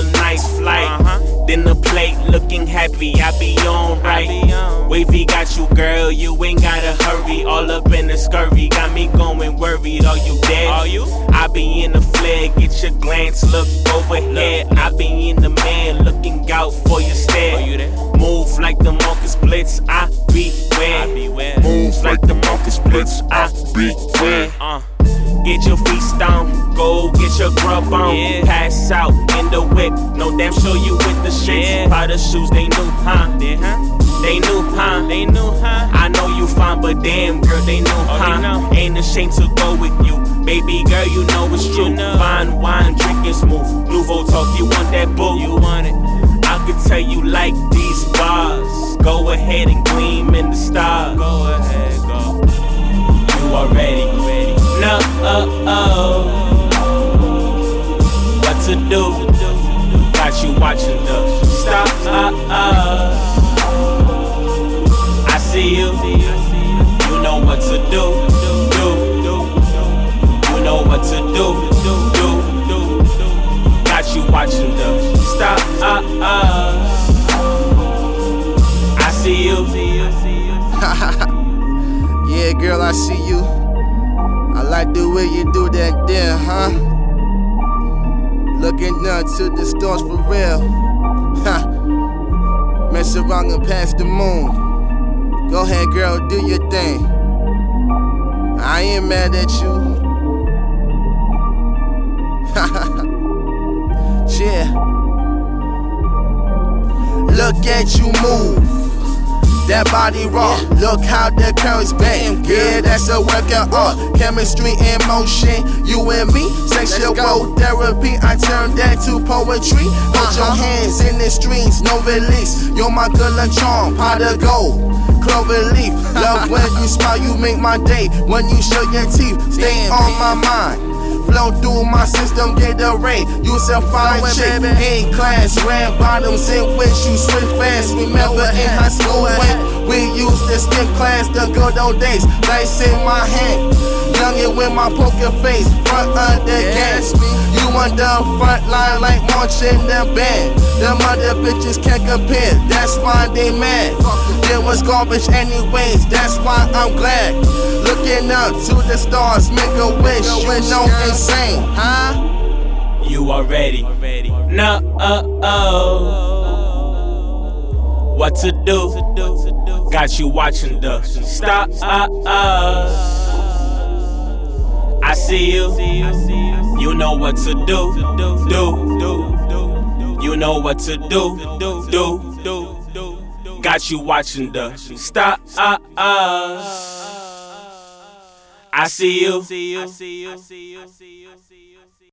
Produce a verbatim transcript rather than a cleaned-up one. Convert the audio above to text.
nice flight. Uh-huh. Then the plate looking happy, I be on right. I be on. Wavy got you, girl, you ain't gotta hurry. All up in the scurvy, got me going worried. Are you dead? Are you? I be in the flare, get your glance, look overhead. Look. I be in the man, looking out for your stare. Are you there? Move like the Marcus Blitz, I beware. I beware. Move like the Marcus Blitz, I beware. Uh. Get your feet stoned, go get your grub on. Yeah. Pass out in the whip, no damn sure you with the shits. Yeah. Powder shoes, they new, huh? They, huh? They new, huh? They knew, huh? I know you fine, but damn girl, they know, Oh, huh? they know. Ain't ashamed to go with you, baby girl, you know it's true. You know. Fine wine, drinking smooth. Nouveau talk, you want that boo? You want it? I could tell you like these bars. Go ahead and gleam in the stars. Go ahead, go. You already ready? No, uh oh. What to do? Got you watching the stop. Uh oh. I see you. You know what to do. Do, do. You know what to do. Do, do, do. Got you watching the stop. Uh oh. I see you. Yeah, girl, I see you. I like the way you do that there, huh? Looking down to the stars for real. Ha. Mess around and pass the moon. Go ahead, girl, do your thing. I ain't mad at you. Yeah. Look at you move. That body raw, look how the curves bang. Yeah, that's a work of art. Chemistry in motion, you and me. Sexual therapy, I turn that to poetry. Put your hands in the strings, no release. You're my good and charm, pot of gold, clover leaf. Love when you smile, you make my day. When you show your teeth, stay on my mind. Flow through my system, get a ray. You a fine chick, A class, red bottoms in which you switch fast. Remember in high school when we used to skip class, the good old days. Dice in my hand, youngin' with my poker face, front under gas. You on the front line like marching the band. Them other bitches can't compare, that's why they mad. It was garbage anyways, that's why I'm glad. Looking up to the stars, make a wish, you know insane, huh? You already no, uh oh. What to do? Got you watching the stop. Uh oh. I see you. You know what to do. Do, do. You know what to do. Do, do. Got you watching the stop. Uh oh. I see you.